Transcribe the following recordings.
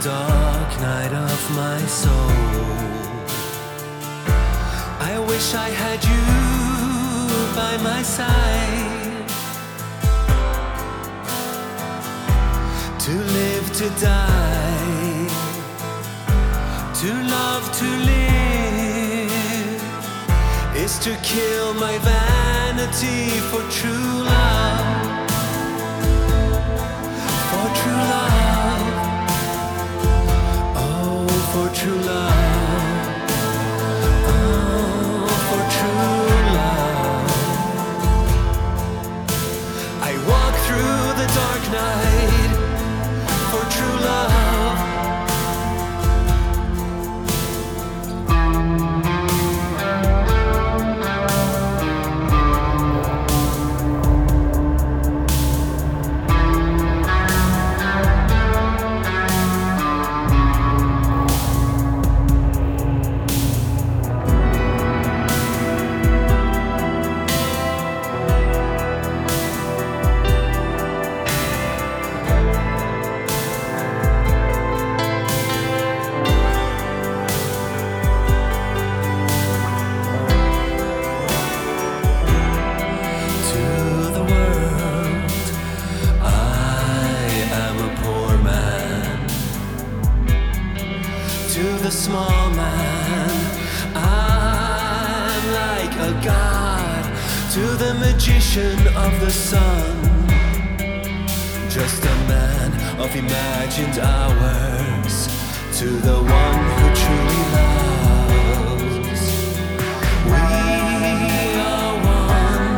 dark night of my soul. I wish I had you by my side, to live, to die, to love, to live, is to kill my vanity for true love, for true love, oh, for true love, oh, for true love. I walk through the dark night for true love. To the small man, I'm like a god. To the magician of the sun, just a man of imagined hours. To the one who truly loves, we are one.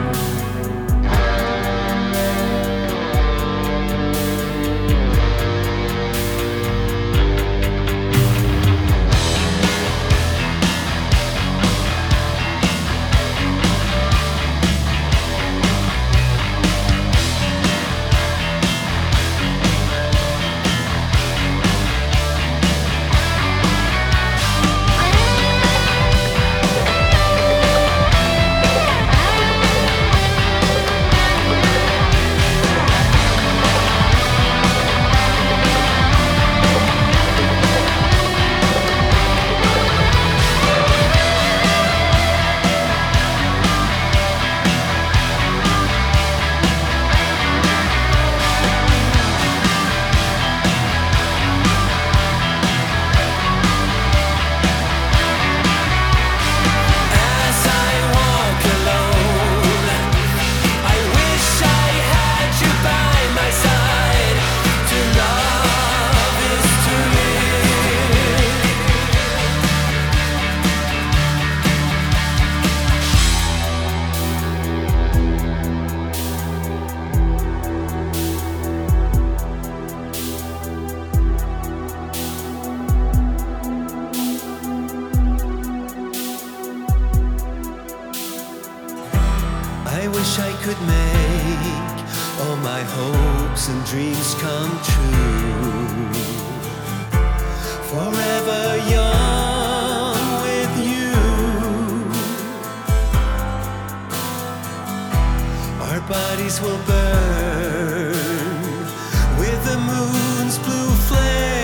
I wish I could make all my hopes and dreams come true. Forever young with you, our bodies will burn with the moon's blue flame.